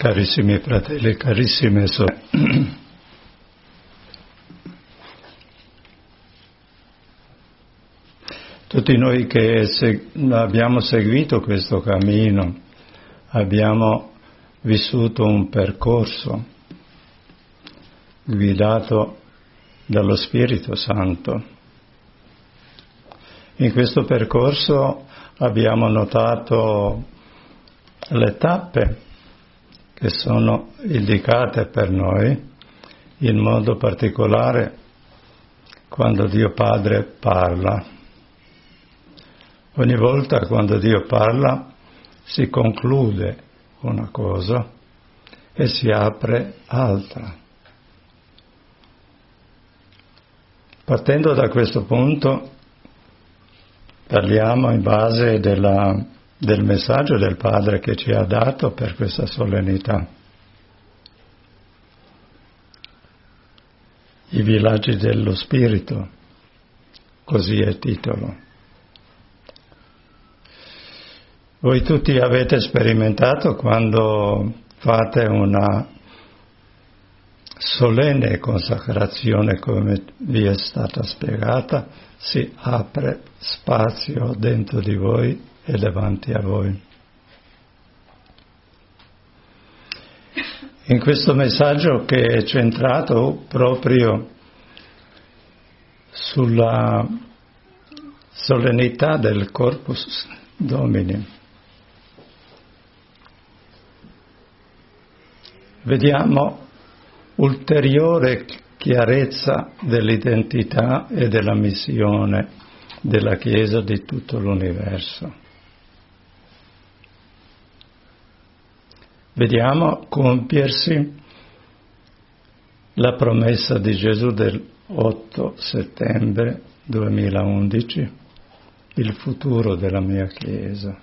Carissimi fratelli, carissime sorelle, tutti noi che abbiamo seguito questo cammino, abbiamo vissuto un percorso guidato dallo Spirito Santo. In questo percorso abbiamo notato le tappe che sono indicate per noi, in modo particolare quando Dio Padre parla. Ogni volta quando Dio parla si conclude una cosa e si apre altra. Partendo da questo punto parliamo in base del messaggio del Padre che ci ha dato per questa solennità. I villaggi dello Spirito, così è il titolo. Voi tutti avete sperimentato quando fate una solenne consacrazione come vi è stata spiegata, si apre spazio dentro di voi e davanti a voi. In questo messaggio che è centrato proprio sulla solennità del Corpus Domini, vediamo ulteriore chiarezza dell'identità e della missione della Chiesa di tutto l'universo. Vediamo compiersi la promessa di Gesù del 8 settembre 2011, il futuro della mia Chiesa.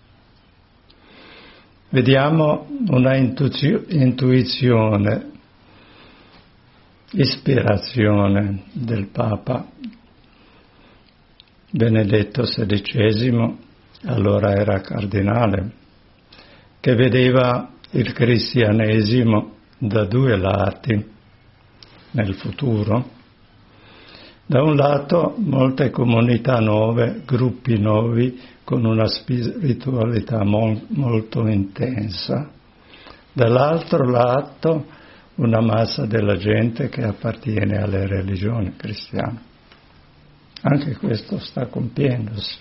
Vediamo una intuizione, ispirazione del Papa Benedetto XVI, allora era cardinale, che vedeva il cristianesimo da due lati nel futuro. Da un lato molte comunità nuove, gruppi nuovi con una spiritualità molto intensa, dall'altro lato una massa della gente che appartiene alle religioni cristiane. Anche questo sta compiendosi.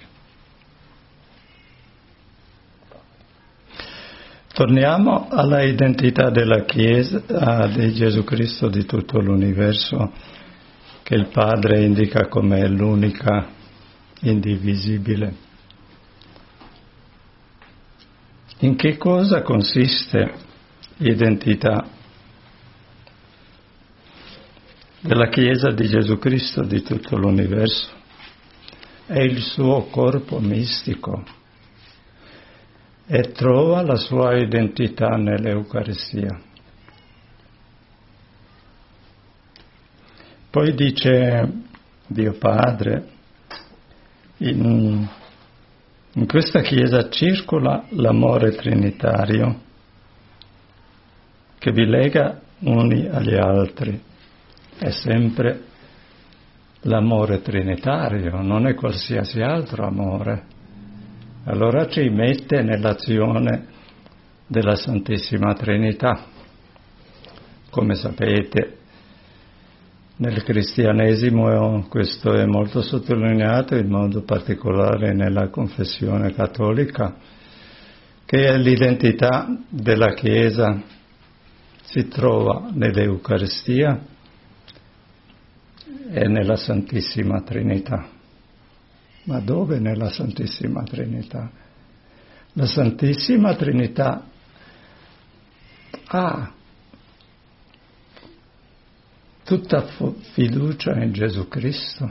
Torniamo alla identità della Chiesa di Gesù Cristo di tutto l'universo, che il Padre indica come l'unica, indivisibile. In che cosa consiste l'identità della Chiesa di Gesù Cristo di tutto l'universo? È il suo corpo mistico e trova la sua identità nell'Eucaristia. Poi dice Dio Padre, in questa Chiesa circola l'amore trinitario che vi lega uni agli altri. È sempre l'amore trinitario, non è qualsiasi altro amore. Allora ci mette nell'azione della Santissima Trinità. Come sapete, nel cristianesimo questo è molto sottolineato, in modo particolare nella confessione cattolica, che l'identità della Chiesa si trova nell'Eucaristia e nella Santissima Trinità. Ma dove nella Santissima Trinità? La Santissima Trinità ha tutta fiducia in Gesù Cristo.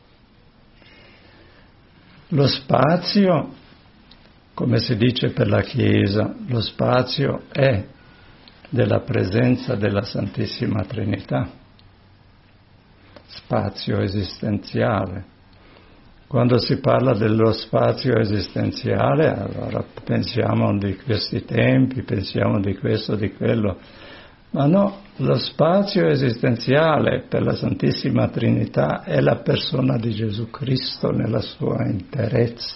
Lo spazio, come si dice per la Chiesa, lo spazio è della presenza della Santissima Trinità, spazio esistenziale, Quando si parla dello spazio esistenziale, allora pensiamo di questi tempi, pensiamo di questo, di quello, ma no, lo spazio esistenziale per la Santissima Trinità è la persona di Gesù Cristo nella sua interezza.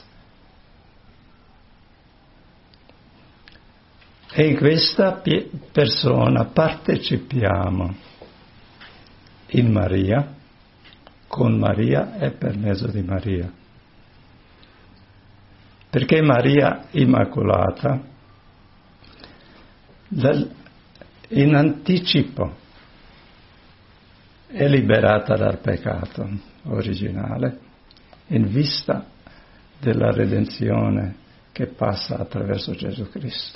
E in questa persona partecipiamo in Maria, con Maria e per mezzo di Maria. Perché Maria Immacolata, in anticipo, è liberata dal peccato originale, in vista della redenzione che passa attraverso Gesù Cristo.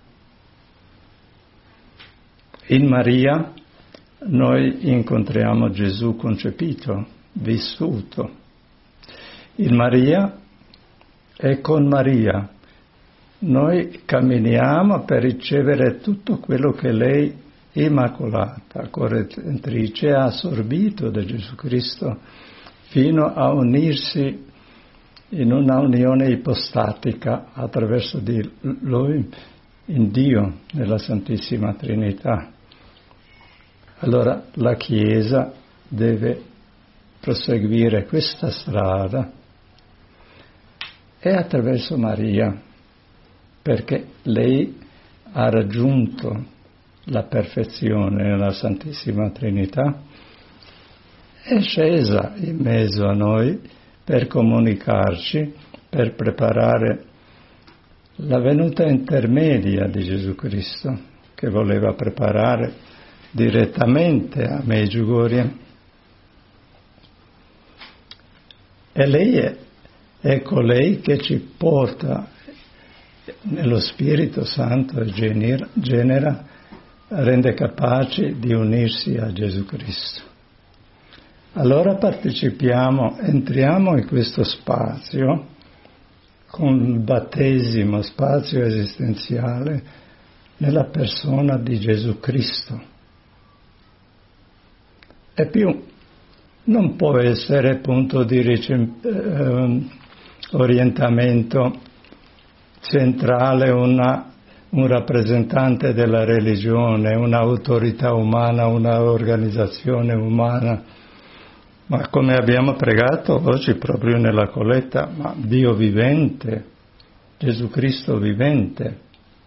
In Maria noi incontriamo Gesù concepito, vissuto. In Maria e con Maria noi camminiamo per ricevere tutto quello che lei, Immacolata, corredentrice, ha assorbito da Gesù Cristo fino a unirsi in una unione ipostatica attraverso di Lui in Dio, nella Santissima Trinità. Allora la Chiesa deve proseguire questa strada e attraverso Maria, perché lei ha raggiunto la perfezione nella Santissima Trinità, è scesa in mezzo a noi per comunicarci, per preparare la venuta intermedia di Gesù Cristo, che voleva preparare direttamente a Medjugorje. E lei è colei che ci porta nello Spirito Santo e genera, rende capaci di unirsi a Gesù Cristo. Allora partecipiamo, entriamo in questo spazio con il battesimo, spazio esistenziale, nella persona di Gesù Cristo. E più non può essere punto di orientamento centrale un rappresentante della religione, un'autorità umana, un'organizzazione umana, ma come abbiamo pregato oggi proprio nella colletta, ma Dio vivente, Gesù Cristo vivente.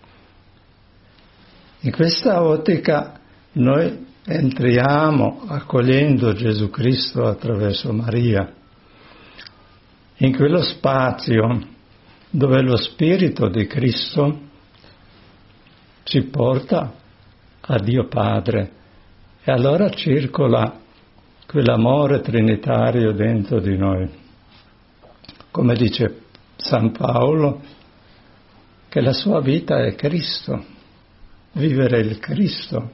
In questa ottica noi entriamo accogliendo Gesù Cristo attraverso Maria, in quello spazio dove lo Spirito di Cristo ci porta a Dio Padre e allora circola quell'amore trinitario dentro di noi. Come dice San Paolo, che la sua vita è Cristo, vivere il Cristo.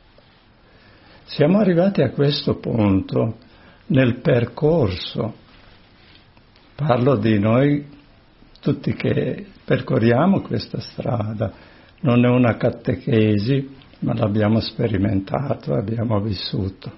Siamo arrivati a questo punto nel percorso, parlo di noi tutti che percorriamo questa strada, non è una catechesi, ma l'abbiamo sperimentato, abbiamo vissuto.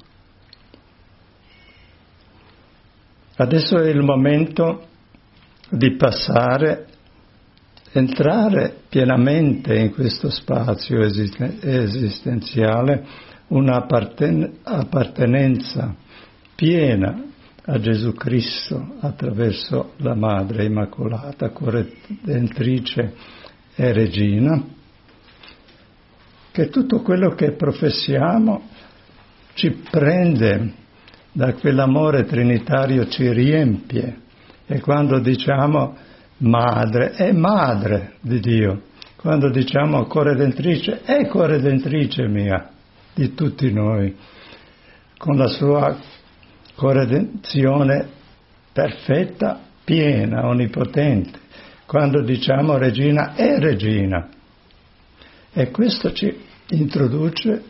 Adesso è il momento di passare, entrare pienamente in questo spazio esistenziale, una appartenenza piena a Gesù Cristo attraverso la Madre Immacolata, corredentrice e regina, che tutto quello che professiamo ci prende da quell'amore trinitario, ci riempie, e quando diciamo madre, è madre di Dio, quando diciamo corredentrice, è corredentrice mia, di tutti noi, con la sua corredenzione perfetta, piena, onnipotente. Quando diciamo regina, è regina. E questo ci introduce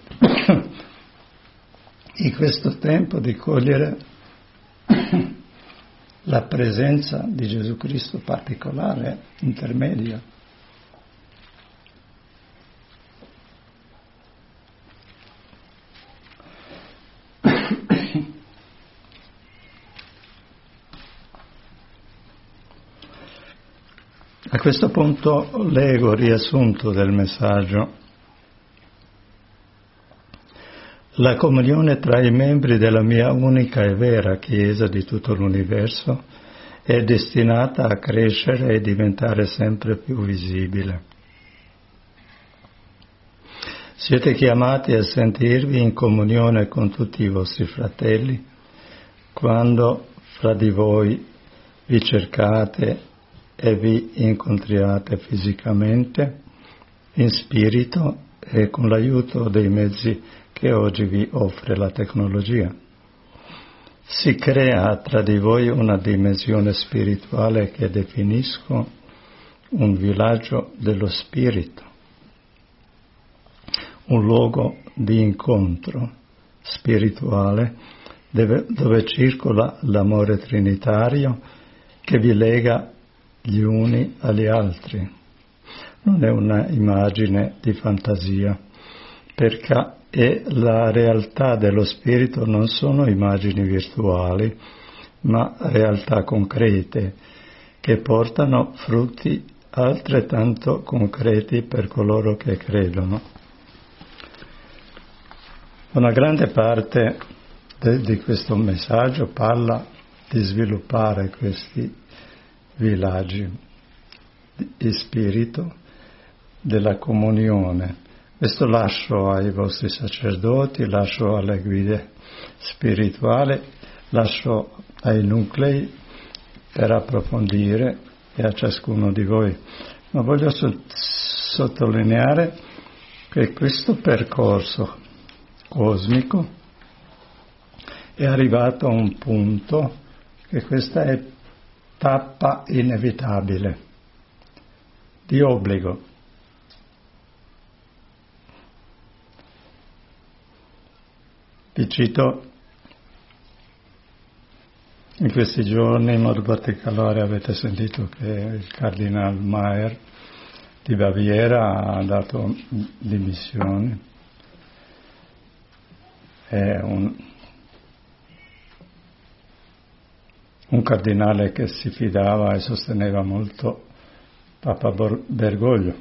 in questo tempo di cogliere la presenza di Gesù Cristo particolare, intermedia. A questo punto leggo il riassunto del messaggio. La comunione tra i membri della mia unica e vera Chiesa di tutto l'universo è destinata a crescere e diventare sempre più visibile. Siete chiamati a sentirvi in comunione con tutti i vostri fratelli quando fra di voi vi cercate e vi incontriate fisicamente, in spirito e con l'aiuto dei mezzi che oggi vi offre la tecnologia. Si crea tra di voi una dimensione spirituale che definisco un villaggio dello spirito, un luogo di incontro spirituale dove circola l'amore trinitario che vi lega gli uni agli altri. Non è una immagine di fantasia, perché la realtà dello spirito non sono immagini virtuali, ma realtà concrete che portano frutti altrettanto concreti per coloro che credono. Una grande parte di questo messaggio parla di sviluppare questi villaggi di spirito della comunione. Questo lascio ai vostri sacerdoti, lascio alle guide spirituali, lascio ai nuclei per approfondire e a ciascuno di voi. Ma voglio sottolineare che questo percorso cosmico è arrivato a un punto che questa è tappa inevitabile, di obbligo. Vi cito, in questi giorni in modo particolare avete sentito che il Cardinal Mayer di Baviera ha dato dimissioni. È un cardinale che si fidava e sosteneva molto Papa Bergoglio.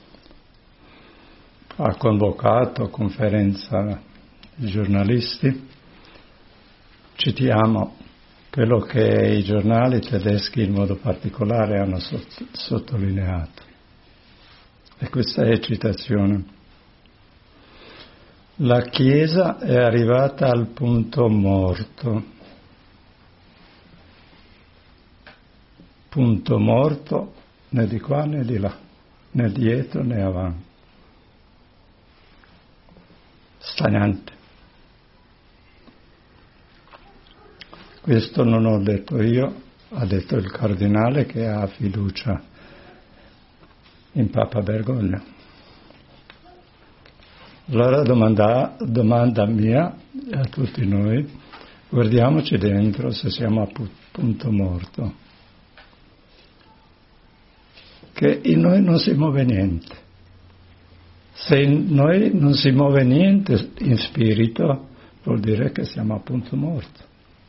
Ha convocato conferenza di giornalisti. Citiamo quello che i giornali tedeschi in modo particolare hanno sottolineato. E questa è citazione. La Chiesa è arrivata al punto morto. Punto morto né di qua né di là, né dietro né avanti. Stagnante. Questo non ho detto io, ha detto il cardinale che ha fiducia in Papa Bergoglio. Allora domanda mia a tutti noi, guardiamoci dentro se siamo a punto morto. Che in noi non si muove niente. Se in noi non si muove niente in spirito, vuol dire che siamo a punto morto.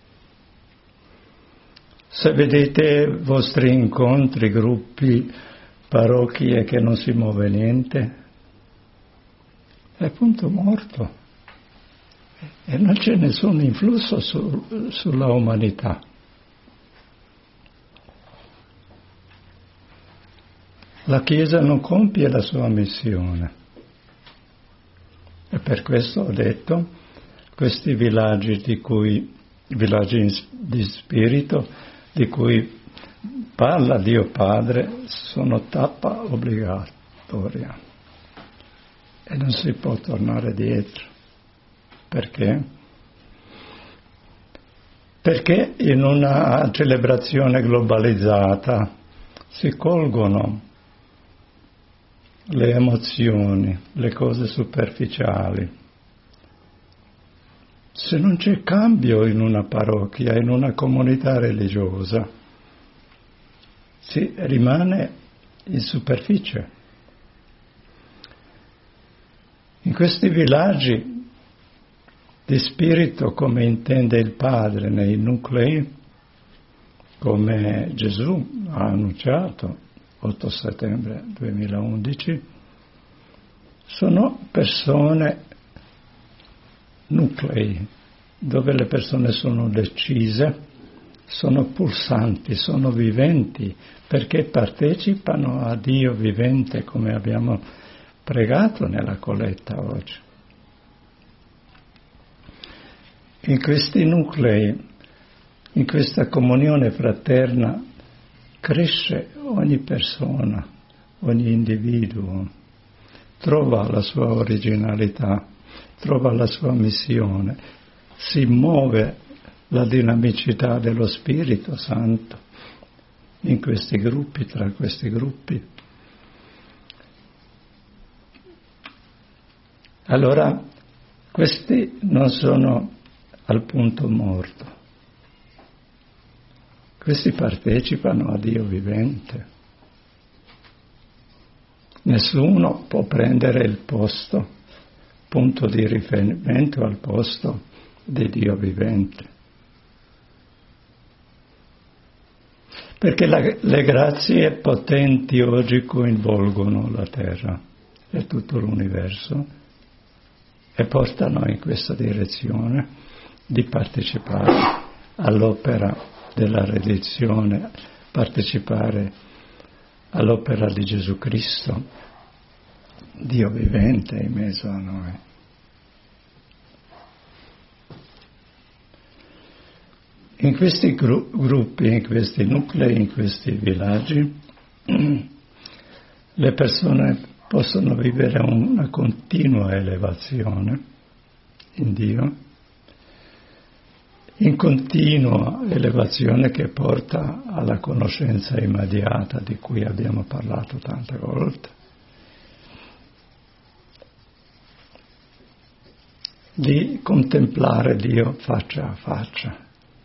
Se vedete vostri incontri, gruppi, parrocchie che non si muove niente, è punto morto. E non c'è nessun influsso sulla umanità. La Chiesa non compie la sua missione. E per questo ho detto, questi villaggi di spirito, di cui parla Dio Padre, sono tappa obbligatoria. E non si può tornare dietro. Perché? Perché in una celebrazione globalizzata si colgono le emozioni, le cose superficiali. Se non c'è cambio in una parrocchia, in una comunità religiosa, si rimane in superficie. In questi villaggi di spirito, come intende il Padre nei nuclei, come Gesù ha annunciato, 8 settembre 2011, sono persone, nuclei, dove le persone sono decise, sono pulsanti, sono viventi, perché partecipano a Dio vivente, come abbiamo pregato nella colletta oggi. In questi nuclei, in questa comunione fraterna, cresce ogni persona, ogni individuo, trova la sua originalità, trova la sua missione, si muove la dinamicità dello Spirito Santo in questi gruppi, tra questi gruppi. Allora, questi non sono al punto morto. Questi partecipano a Dio vivente. Nessuno può prendere il posto, punto di riferimento al posto di Dio vivente. Perché le grazie potenti oggi coinvolgono la Terra e tutto l'universo e portano in questa direzione di partecipare all'opera della redenzione, partecipare all'opera di Gesù Cristo, Dio vivente in mezzo a noi. In questi gruppi, in questi nuclei, in questi villaggi, le persone possono vivere una continua elevazione in Dio, in continua elevazione che porta alla conoscenza immediata di cui abbiamo parlato tante volte, di contemplare Dio faccia a faccia.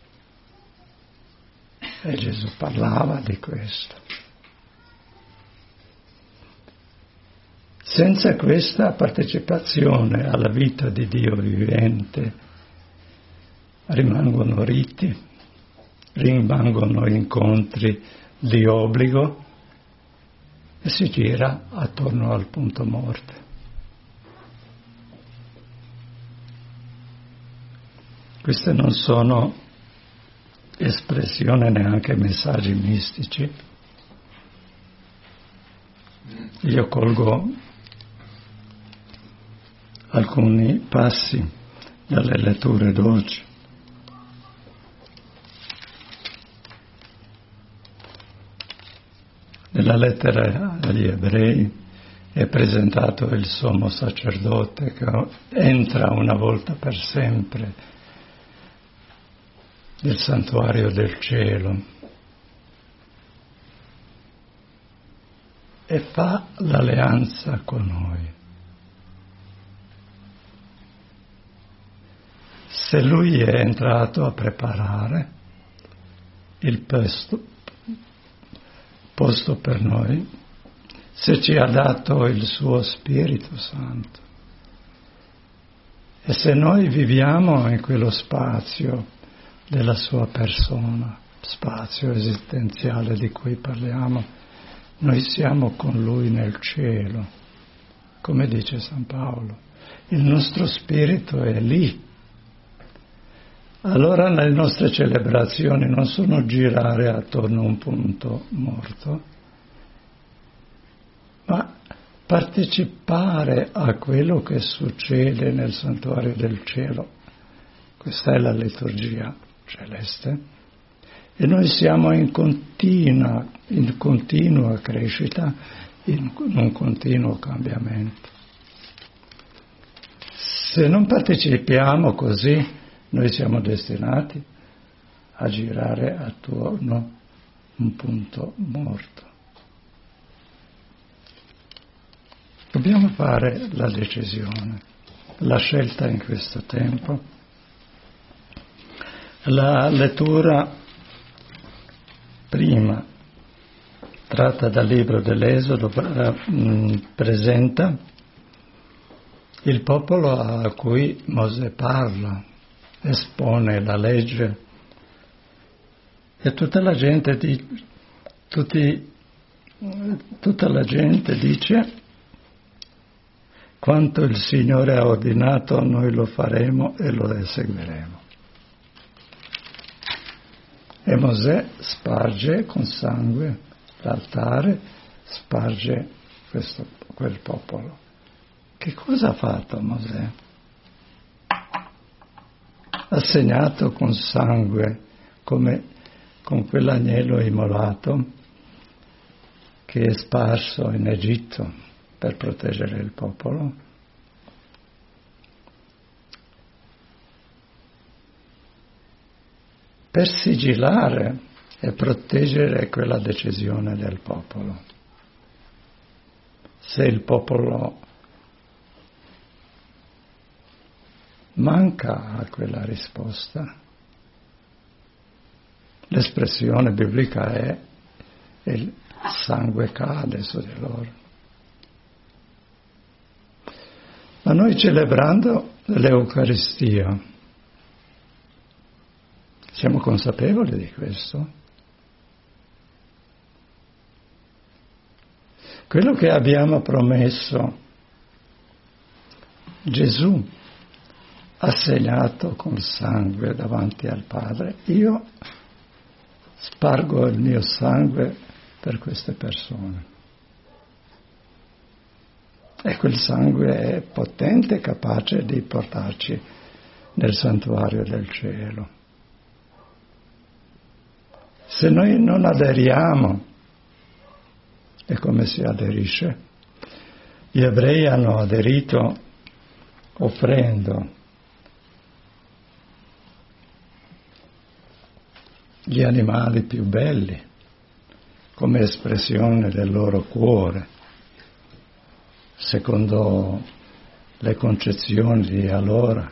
E Gesù parlava di questo. Senza questa partecipazione alla vita di Dio vivente rimangono riti, rimangono incontri di obbligo e si gira attorno al punto morte. Queste non sono espressione neanche messaggi mistici. Io colgo alcuni passi dalle letture d'oggi. Nella lettera agli Ebrei è presentato il sommo sacerdote che entra una volta per sempre nel santuario del cielo e fa l'alleanza con noi. Se lui è entrato a preparare il posto per noi, se ci ha dato il suo Spirito Santo e se noi viviamo in quello spazio della sua persona, spazio esistenziale di cui parliamo, noi siamo con lui nel cielo, come dice San Paolo. Il nostro spirito è lì. Allora le nostre celebrazioni non sono girare attorno a un punto morto, ma partecipare a quello che succede nel santuario del cielo. Questa è la liturgia celeste e noi siamo in continua crescita, in un continuo cambiamento. Se non partecipiamo così, noi siamo destinati a girare attorno un punto morto. Dobbiamo fare la decisione, la scelta in questo tempo. La lettura prima, tratta dal libro dell'Esodo, presenta il popolo a cui Mosè parla, espone la legge e tutta la gente, tutti tutta la gente dice: quanto il Signore ha ordinato noi lo faremo e lo eseguiremo. E Mosè sparge con sangue l'altare, sparge quel popolo. Che cosa ha fatto Mosè? Ha segnato con sangue, come con quell'agnello immolato che è sparso in Egitto per proteggere il popolo. Per sigillare e proteggere quella decisione del popolo. Se il popolo manca a quella risposta, l'espressione biblica è il sangue cade su di loro. Ma noi, celebrando l'Eucaristia, siamo consapevoli di questo? Quello che abbiamo promesso, Gesù ha segnato col sangue davanti al Padre: io spargo il mio sangue per queste persone. E quel sangue è potente e capace di portarci nel santuario del cielo. Se noi non aderiamo, e come si aderisce? Gli ebrei hanno aderito offrendo gli animali più belli come espressione del loro cuore, secondo le concezioni di allora.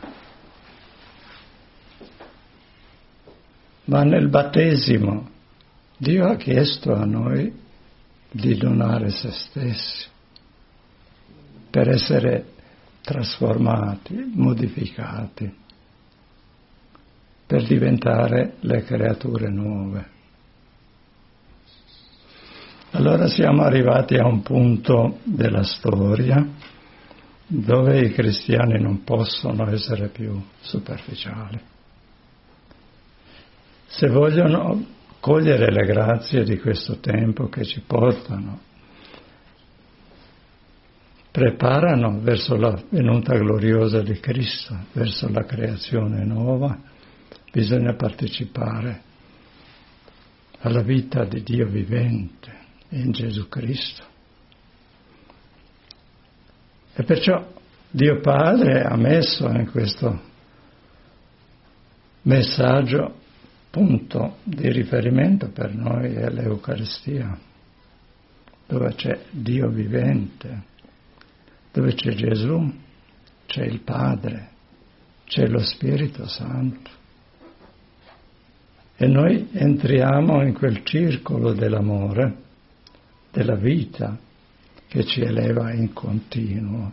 Ma nel battesimo Dio ha chiesto a noi di donare se stessi per essere trasformati, modificati, per diventare le creature nuove. Allora siamo arrivati a un punto della storia dove i cristiani non possono essere più superficiali. Se vogliono cogliere le grazie di questo tempo che ci portano, preparano verso la venuta gloriosa di Cristo, verso la creazione nuova, bisogna partecipare alla vita di Dio vivente in Gesù Cristo. E perciò Dio Padre ha messo in questo messaggio punto di riferimento per noi è l'Eucaristia, dove c'è Dio vivente, dove c'è Gesù, c'è il Padre, c'è lo Spirito Santo. E noi entriamo in quel circolo dell'amore, della vita che ci eleva in continuo.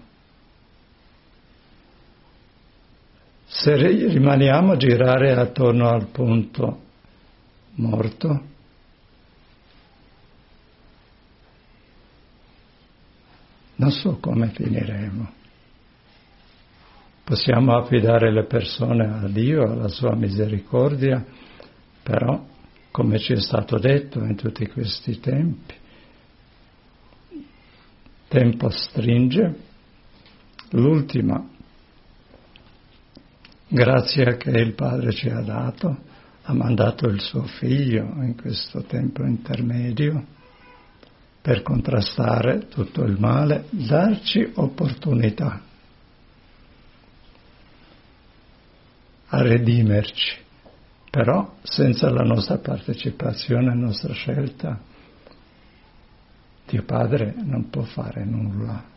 Se rimaniamo a girare attorno al punto morto, non so come finiremo. Possiamo affidare le persone a Dio, alla sua misericordia, però, come ci è stato detto in tutti questi tempi, tempo stringe, l'ultima grazia che il Padre ci ha dato, ha mandato il suo Figlio in questo tempo intermedio per contrastare tutto il male, darci opportunità a redimerci, però senza la nostra partecipazione, la nostra scelta, Dio Padre non può fare nulla.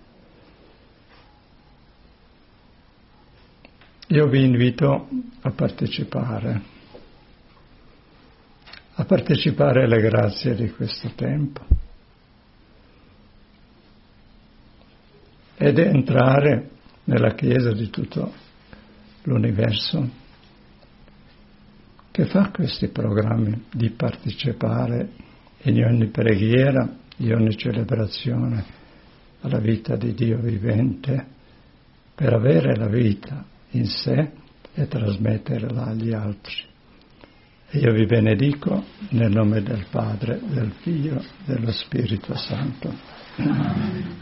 Io vi invito a partecipare alle grazie di questo tempo ed entrare nella Chiesa di tutto l'universo che fa questi programmi di partecipare in ogni preghiera di ogni celebrazione alla vita di Dio vivente, per avere la vita in sé e trasmetterla agli altri. E io vi benedico nel nome del Padre, del Figlio, dello Spirito Santo.